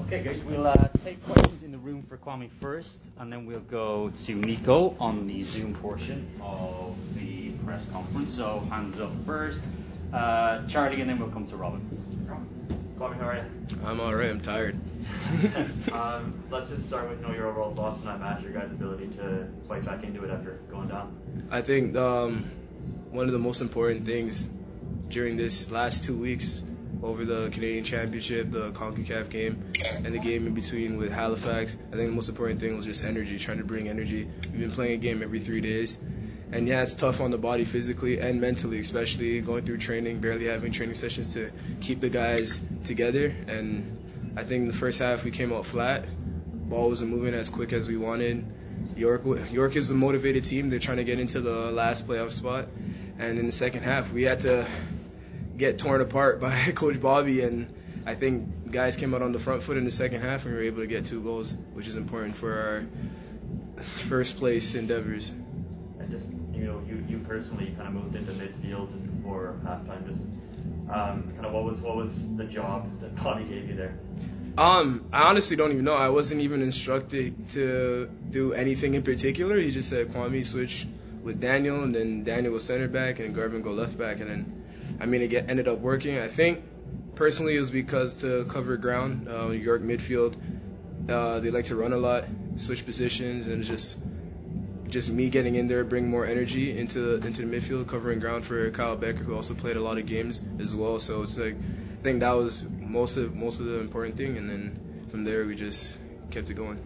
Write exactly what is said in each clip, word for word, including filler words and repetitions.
Okay, guys, we'll uh, take questions in the room for Kwame first, and then we'll go to Nico on the Zoom portion of the press conference. So hands up first, uh, Charlie, and then we'll come to Robin. Kwame, how are you? I'm all right. I'm tired. um, let's just start with you know your overall thoughts on that match, your guys' ability to fight back into it after going down. I think um, one of the most important things during this last two weeks over the Canadian Championship, the CONCACAF game, and the game in between with Halifax, I think the most important thing was just energy, trying to bring energy. We've been playing a game every three days. And yeah, it's tough on the body physically and mentally, especially going through training, barely having training sessions to keep the guys together. And I think in the first half we came out flat. Ball wasn't moving as quick as we wanted. York York is a motivated team. They're trying to get into the last playoff spot. And in the second half, we had to get torn apart by Coach Bobby. And I think guys came out on the front foot in the second half and we were able to get two goals, which is important for our first place endeavors. Just, you know, you, you personally kind of moved into midfield just before halftime. Just um, kind of what was what was the job that Bobby gave you there? Um, I honestly don't even know. I wasn't even instructed to do anything in particular. He just said Kwame switch with Daniel, and then Daniel was center back, and Garvin go left back, and then I mean it get, ended up working. I think personally it was because to cover ground. Uh, New York midfield, uh, they like to run a lot, switch positions, and just. Just me getting in there, bring more energy into the, into the midfield, covering ground for Kyle Becker, who also played a lot of games as well. So it's like I think that was most of most of the important thing, and then from there we just kept it going.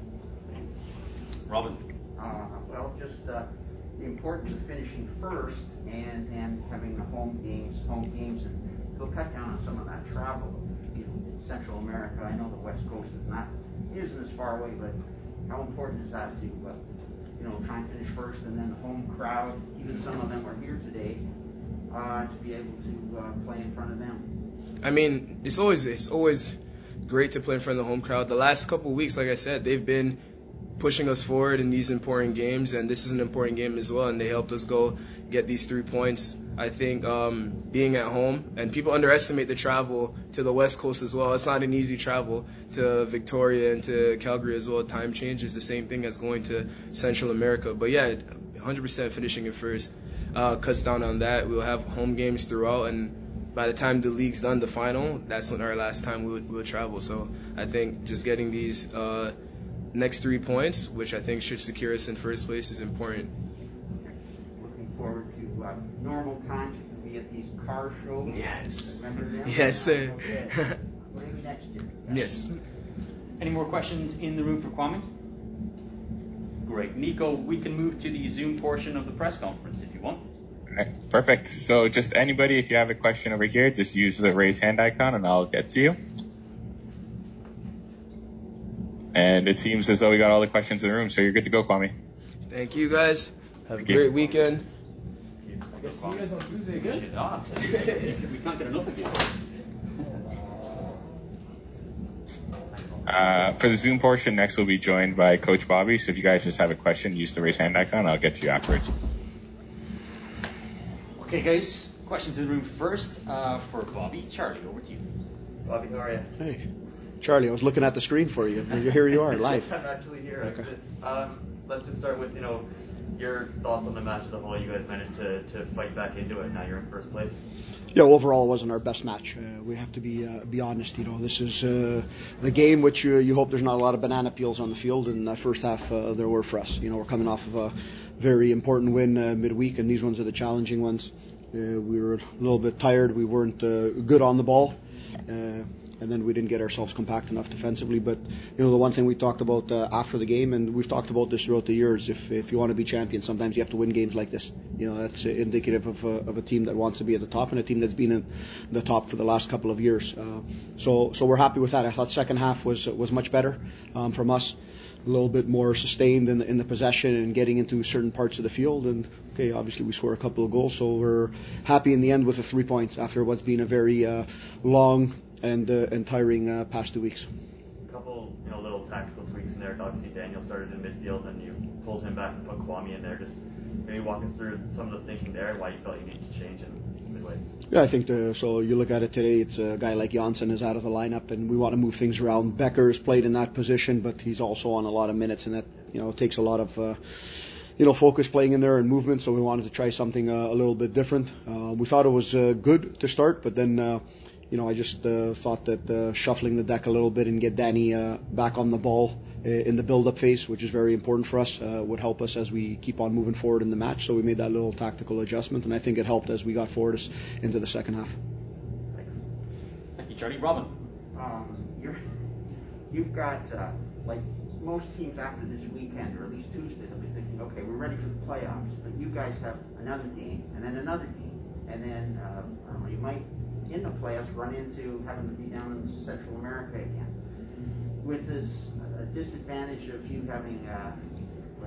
Robin. Uh, well, just uh, the importance of finishing first and and having the home games, home games, and they'll cut down on some of that travel. You know, Central America. I know the West Coast is not isn't as far away, but how important is that to uh, you know, try and finish first, and then the home crowd, even some of them are here today, uh, to be able to uh, play in front of them. I mean, it's always it's always great to play in front of the home crowd. The last couple of weeks, like I said, they've been pushing us forward in these important games, and this is an important game as well, and they helped us go get these three points. I think um, being at home, and people underestimate the travel to the West Coast as well. It's not an easy travel to Victoria and to Calgary as well. Time change is the same thing as going to Central America. But yeah, one hundred percent finishing it first uh, cuts down on that. We'll have home games throughout, and by the time the league's done, the final, that's when our last time we'll, we'll travel. So I think just getting these uh, next three points, which I think should secure us in first place, is important. Looking forward to uh, normal times. You can be at these car shows. Yes. Remember them? Yes, sir. Okay. Maybe next year. Yes. Any more questions in the room for Kwame? Great. Nico, we can move to the Zoom portion of the press conference if you want. All right, perfect. So just anybody, if you have a question over here, just use the raise hand icon and I'll get to you. And it seems as though we got all the questions in the room, so you're good to go, Kwame. Thank you, guys. Have Thank a you. great weekend. I guess See you guys on Tuesday again. We can't get enough of you. Uh, for the Zoom portion, next we'll be joined by Coach Bobby. So if you guys just have a question, use the raise hand icon. I'll get to you afterwards. Okay, guys. Questions in the room first uh, for Bobby. Charlie, over to you. Bobby, how are you? Hey, Charlie, I was looking at the screen for you. Here you are, live. I'm actually here. Okay. Just, um, let's just start with you know your thoughts on the match as a whole. You guys managed to, to fight back into it. Now you're in first place. Yeah, overall, it wasn't our best match. Uh, we have to be uh, be honest. You know, this is uh, the game which you, you hope there's not a lot of banana peels on the field. And that first half, uh, there were for us. You know, we're coming off of a very important win uh, midweek, and these ones are the challenging ones. Uh, we were a little bit tired. We weren't uh, good on the ball. Uh, And then we didn't get ourselves compact enough defensively. But, you know, the one thing we talked about uh, after the game, and we've talked about this throughout the years, if if you want to be champion, sometimes you have to win games like this. You know, that's uh, indicative of, uh, of a team that wants to be at the top and a team that's been in the top for the last couple of years. Uh, so so we're happy with that. I thought second half was was much better um, from us. A little bit more sustained in the, in the possession and getting into certain parts of the field. And, okay, obviously we scored a couple of goals, so we're happy in the end with the three points after what's been a very uh, long and uh, and tiring uh, past two weeks. A couple, you know, little tactical tweaks in there. Obviously, Daniel started in midfield, and you pulled him back and put Kwame in there. Just maybe walk us through some of the thinking there, why you felt you needed to change in midfield. away? Yeah, I think the, so. You look at it today. It's a guy like Janssen is out of the lineup, and we want to move things around. Becker's played in that position, but he's also on a lot of minutes, and that you know takes a lot of uh, you know focus playing in there and movement. So we wanted to try something uh, a little bit different. Uh, we thought it was uh, good to start, but then uh, you know I just uh, thought that uh, shuffling the deck a little bit and get Danny uh, back on the ball in the build-up phase, which is very important for us, uh, would help us as we keep on moving forward in the match. So we made that little tactical adjustment, and I think it helped as we got forward into the second half. Thanks. Thank you, Charlie. Robin. Um, you're, you've got, uh, like most teams after this weekend, or at least Tuesday, they'll be thinking, okay, we're ready for the playoffs, but you guys have another game, and then another game, and then um, I don't know, you might, in the playoffs, run into having to be down in Central America again. With this uh, disadvantage of you having uh, like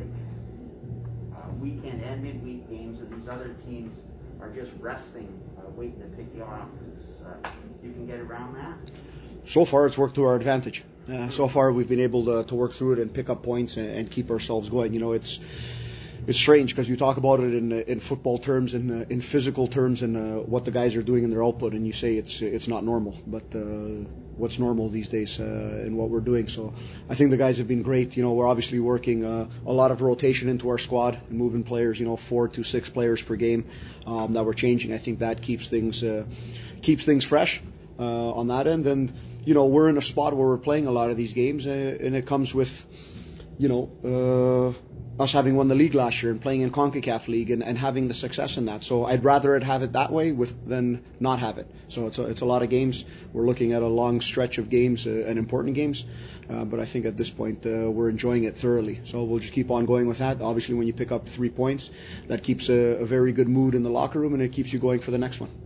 uh, weekend and midweek games, and these other teams are just resting, uh, waiting to pick you off, is, uh, you can get around that? So far, it's worked to our advantage. Uh, so far, we've been able to, to work through it and pick up points and, and keep ourselves going. You know, it's it's strange because you talk about it in in football terms and in, uh, in physical terms and uh, what the guys are doing in their output, and you say it's it's not normal, but. Uh, what's normal these days uh, in what we're doing. So I think the guys have been great. You know, we're obviously working uh, a lot of rotation into our squad and moving players, you know, four to six players per game um, that we're changing. I think that keeps things uh, keeps things fresh uh, on that end. And, you know, we're in a spot where we're playing a lot of these games uh, and it comes with, you know, uh, us having won the league last year and playing in CONCACAF League and, and having the success in that. So I'd rather it have it that way with than not have it. So it's a, it's a lot of games. We're looking at a long stretch of games uh, and important games. Uh, but I think at this point uh, we're enjoying it thoroughly. So we'll just keep on going with that. Obviously, when you pick up three points, that keeps a, a very good mood in the locker room and it keeps you going for the next one.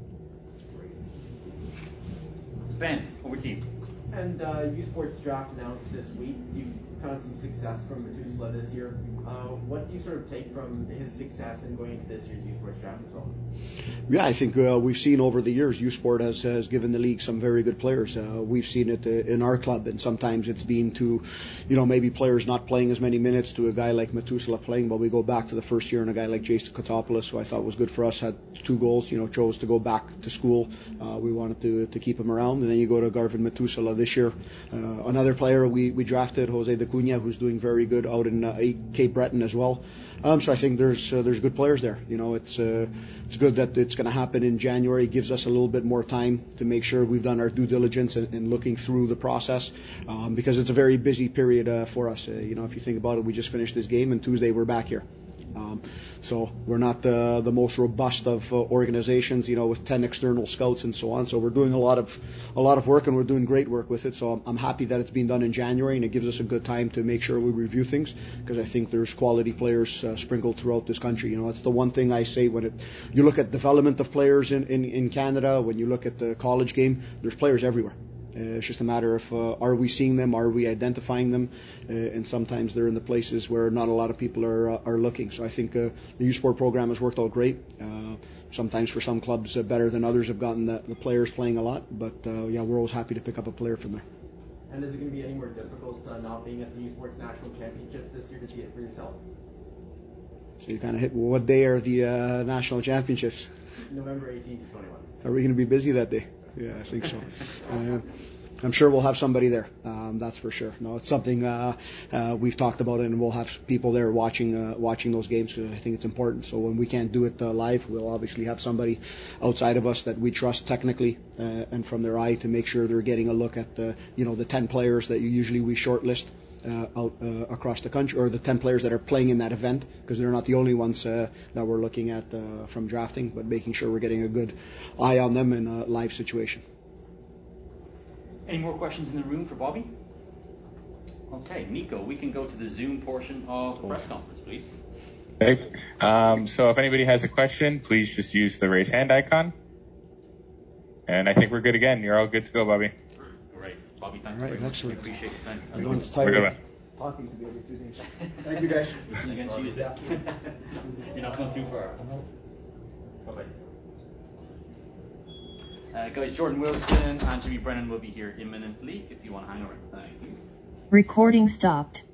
Ben, over to you. And uh, U Sports draft announced this week. You've found some success from Metusala this year. Uh, what do you sort of take from his success in going into this year's U Sports draft as well? Yeah, I think uh, we've seen over the years U Sport has, has given the league some very good players. Uh, we've seen it uh, in our club, and sometimes it's been to, you know, maybe players not playing as many minutes to a guy like Metusala playing, but we go back to the first year and a guy like Jason Kotopoulos, who I thought was good for us, had two goals, you know, chose to go back to school. Uh, we wanted to to keep him around. And then you go to Garvin Metusala this year. Uh, another player we, we drafted, Jose de Cunha, who's doing very good out in uh, Cape Breton as well. Um, so I think there's uh, there's good players there. You know, it's uh, it's good that it's going to happen in January. It gives us a little bit more time to make sure we've done our due diligence in, in looking through the process, um, because it's a very busy period uh, for us. Uh, you know, if you think about it, we just finished this game, and Tuesday we're back here. Um, so we're not uh, the most robust of uh, organizations, you know, with ten external scouts and so on. So we're doing a lot of a lot of work, and we're doing great work with it. So I'm, I'm happy that it's being done in January, and it gives us a good time to make sure we review things, because I think there's quality players uh, sprinkled throughout this country. You know, it's the one thing I say when it you look at development of players in, in, in Canada. When you look at the college game, there's players everywhere. Uh, it's just a matter of uh, are we seeing them, are we identifying them, uh, and sometimes they're in the places where not a lot of people are uh, are looking. So I think uh, the U Sport program has worked out great. Uh, sometimes for some clubs uh, better than others have gotten the, the players playing a lot, but uh, yeah, we're always happy to pick up a player from there. And is it going to be any more difficult uh, not being at the U Sports National Championships this year to see it for yourself? So you kind of hit, what day are the uh, national championships? November eighteenth to twenty-one. Are we going to be busy that day? Yeah, I think so. Uh, I'm sure we'll have somebody there. Um, that's for sure. No, it's something uh, uh, we've talked about it, and we'll have people there watching uh, watching those games, because I think it's important. So when we can't do it uh, live, we'll obviously have somebody outside of us that we trust technically uh, and from their eye to make sure they're getting a look at the you know the ten players that usually we shortlist uh, out uh, across the country, or the ten players that are playing in that event, because they're not the only ones uh, that we're looking at uh, from drafting, but making sure we're getting a good eye on them in a live situation. Any more questions in the room for Bobby? Okay, Nico, we can go to the Zoom portion of the press conference, please. Okay. Um, so if anybody has a question, please just use the raise hand icon. And I think we're good again. You're all good to go, Bobby. Great. Bobby, thank all right, you very much. excellent. We appreciate your time. Everyone's tired of talking to me every two days. Thank you, guys. We'll see you again Tuesday. You're not going too far. Bye-bye. Uh, guys, Jordan Wilson and Jimmy Brennan will be here imminently if you want to hang around. Thank you. Recording stopped.